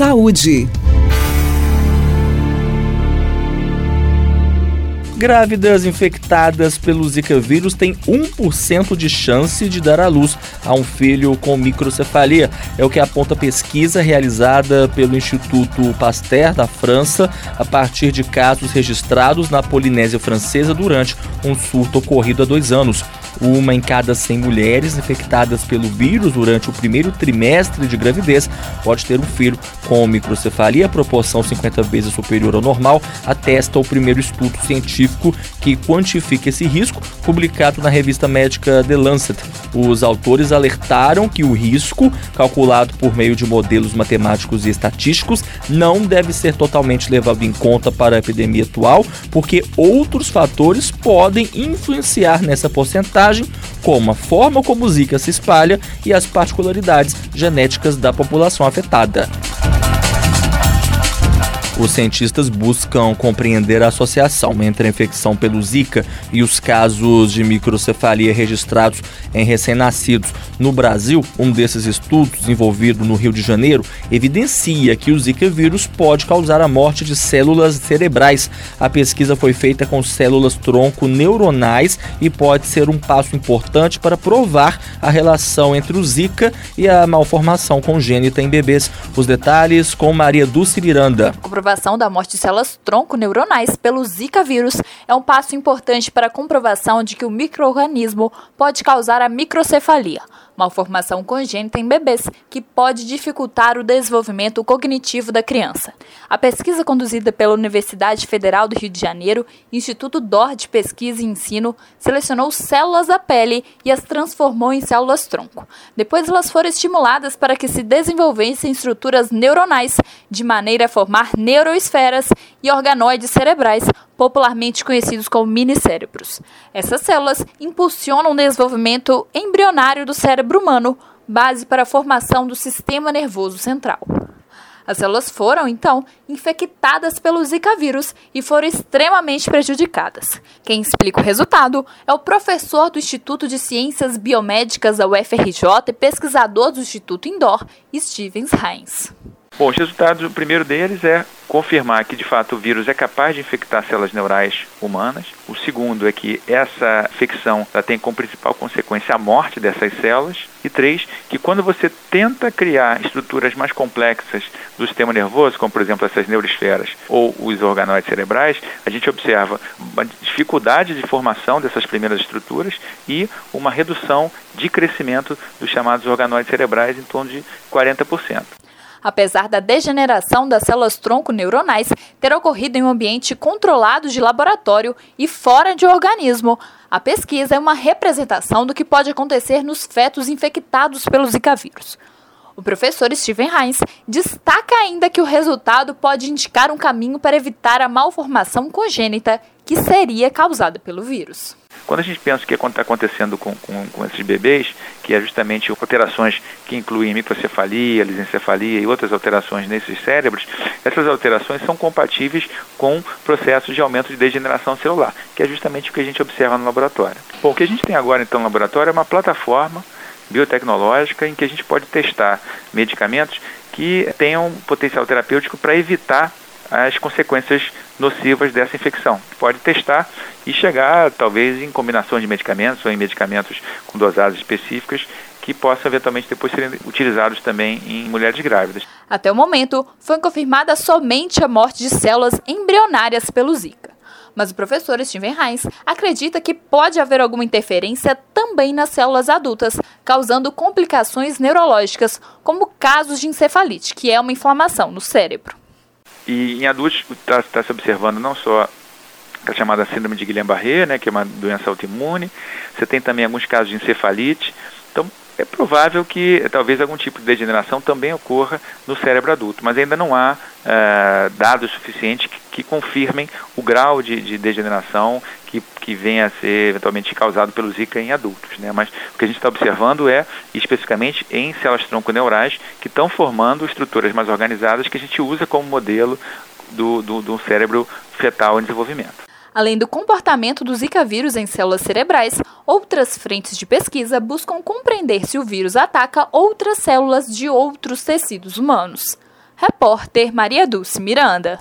Saúde. Grávidas infectadas pelo Zika vírus têm 1% de chance de dar à luz a um filho com microcefalia. É o que aponta a pesquisa realizada pelo Instituto Pasteur da França a partir de casos registrados na Polinésia Francesa durante um surto ocorrido há 2 anos. 1 em cada 100 mulheres infectadas pelo vírus durante o primeiro trimestre de gravidez pode ter um filho com microcefalia. A proporção 50 vezes superior ao normal, atesta o primeiro estudo científico que quantifica esse risco, publicado na revista médica The Lancet. Os autores alertaram que o risco, calculado por meio de modelos matemáticos e estatísticos, não deve ser totalmente levado em conta para a epidemia atual, porque outros fatores podem influenciar nessa porcentagem, como a forma como o Zika se espalha e as particularidades genéticas da população afetada. Os cientistas buscam compreender a associação entre a infecção pelo Zika e os casos de microcefalia registrados em recém-nascidos. No Brasil, um desses estudos, desenvolvido no Rio de Janeiro, evidencia que o Zika vírus pode causar a morte de células cerebrais. A pesquisa foi feita com células tronco neuronais e pode ser um passo importante para provar a relação entre o Zika e a malformação congênita em bebês. Os detalhes com Maria Dulce Miranda. A comprovação da morte de células tronco neuronais pelo Zika vírus é um passo importante para a comprovação de que o micro-organismo pode causar a microcefalia, malformação congênita em bebês, que pode dificultar o desenvolvimento cognitivo da criança. A pesquisa conduzida pela Universidade Federal do Rio de Janeiro, Instituto DOR de Pesquisa e Ensino, selecionou células da pele e as transformou em células tronco. Depois elas foram estimuladas para que se desenvolvessem estruturas neuronais, de maneira a formar neuroesferas e organoides cerebrais, popularmente conhecidos como minicérebros. Essas células impulsionam o desenvolvimento embrionário do cérebro humano, base para a formação do sistema nervoso central. As células foram, então, infectadas pelo Zika vírus e foram extremamente prejudicadas. Quem explica o resultado é o professor do Instituto de Ciências Biomédicas da UFRJ e pesquisador do Instituto Indoor, Steven Hines. Bom, os resultados, o primeiro deles é confirmar que, de fato, o vírus é capaz de infectar células neurais humanas. O segundo é que essa infecção tem como principal consequência a morte dessas células. E 3, que quando você tenta criar estruturas mais complexas do sistema nervoso, como, por exemplo, essas neuroesferas ou os organoides cerebrais, a gente observa uma dificuldade de formação dessas primeiras estruturas e uma redução de crescimento dos chamados organoides cerebrais em torno de 40%. Apesar da degeneração das células tronco neuronais ter ocorrido em um ambiente controlado de laboratório e fora de um organismo, a pesquisa é uma representação do que pode acontecer nos fetos infectados pelo Zika vírus. O professor Steven Hines destaca ainda que o resultado pode indicar um caminho para evitar a malformação congênita que seria causada pelo vírus. Quando a gente pensa o que está acontecendo com esses bebês, que é justamente alterações que incluem microcefalia, lisencefalia e outras alterações nesses cérebros, essas alterações são compatíveis com processos de aumento de degeneração celular, que é justamente o que a gente observa no laboratório. Bom, o que a gente tem agora então no laboratório é uma plataforma biotecnológica em que a gente pode testar medicamentos que tenham potencial terapêutico para evitar as consequências nocivas dessa infecção. Pode testar e chegar, talvez, em combinações de medicamentos ou em medicamentos com dosagens específicas que possam eventualmente depois serem utilizados também em mulheres grávidas. Até o momento, foi confirmada somente a morte de células embrionárias pelo Zika. Mas o professor Steven Hines acredita que pode haver alguma interferência também nas células adultas, causando complicações neurológicas, como casos de encefalite, que é uma inflamação no cérebro. E em adultos está se observando não só a chamada síndrome de Guillain-Barré, né, que é uma doença autoimune, você tem também alguns casos de encefalite. Então, é provável que talvez algum tipo de degeneração também ocorra no cérebro adulto, mas ainda não há dados suficientes que confirmem o grau de degeneração que venha a ser eventualmente causado pelo Zika em adultos, né? Mas o que a gente está observando é, especificamente, em células tronco-neurais que estão formando estruturas mais organizadas que a gente usa como modelo do cérebro fetal em desenvolvimento. Além do comportamento do Zika vírus em células cerebrais, outras frentes de pesquisa buscam compreender se o vírus ataca outras células de outros tecidos humanos. Repórter Maria Dulce Miranda.